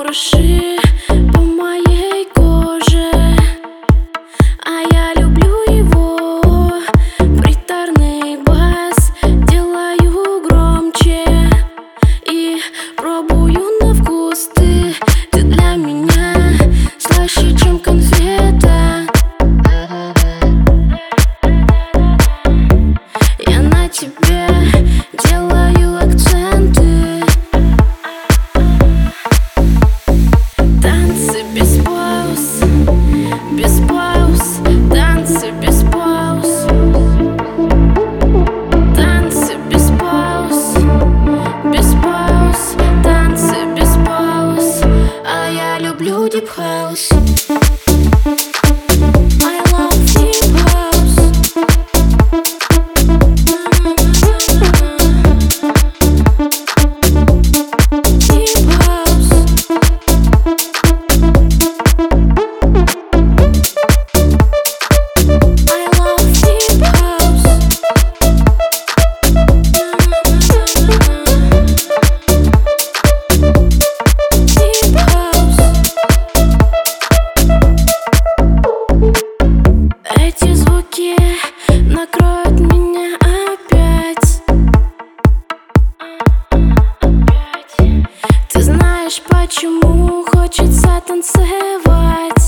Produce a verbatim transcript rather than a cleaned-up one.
проши по моей коже, а я люблю его. Приторный бас делаю громче и пробую на вкус. Ты, ты для меня слаще, чем конфета. Я на тебе делаю акценты. Танцы без пауз, без пауз, танцы без пауз, танцы без пауз, без пауз, танцы без пауз. А я люблю дип хаус. I love deep house. Deep house. I love deep house. Deep house. Эти звуки накроют меня опять. Ты знаешь, почему хочется танцевать.